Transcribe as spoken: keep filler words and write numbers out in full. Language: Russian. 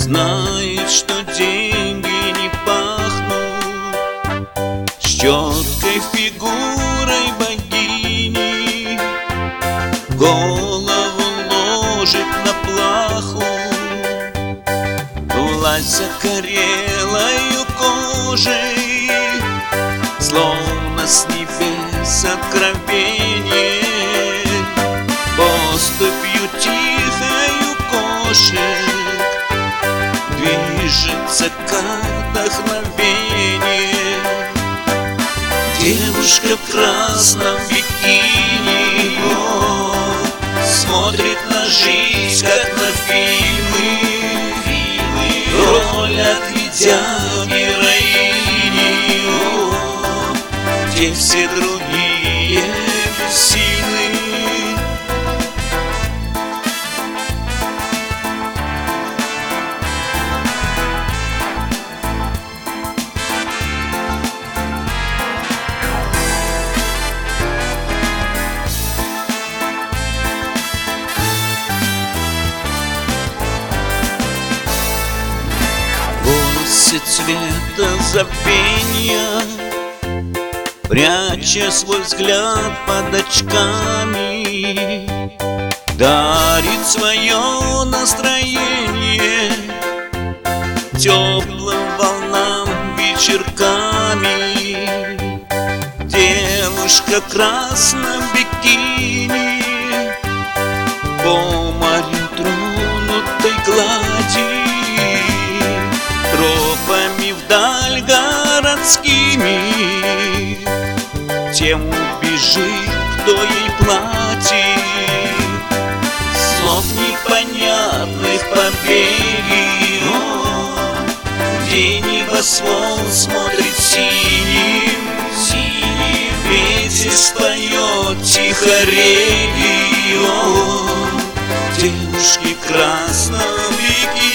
знает, что деньги не пахнут, с четкой фигурой богини голову ложит на плаху. Власть закорелою кожей, словно с небес откровение, поступью тихою кошек движется как вдохновение. Девушка в красном бикини, о, смотрит на жизнь, как на фильмы, роль отведя героини, о, где все другие бессильны. Волосы цвета забвения, пряча свой взгляд под очками, дарит свое настроение теплым волнам вечерками. Девушка в красном бикини по морю тронутой глади, тропами вдаль городскими, тем убежит, кто ей платит. Слов непонятных побеги, о, где небосвод смотрит синим, синим, ветер споет тихо реги, о, девушки в красном бикини.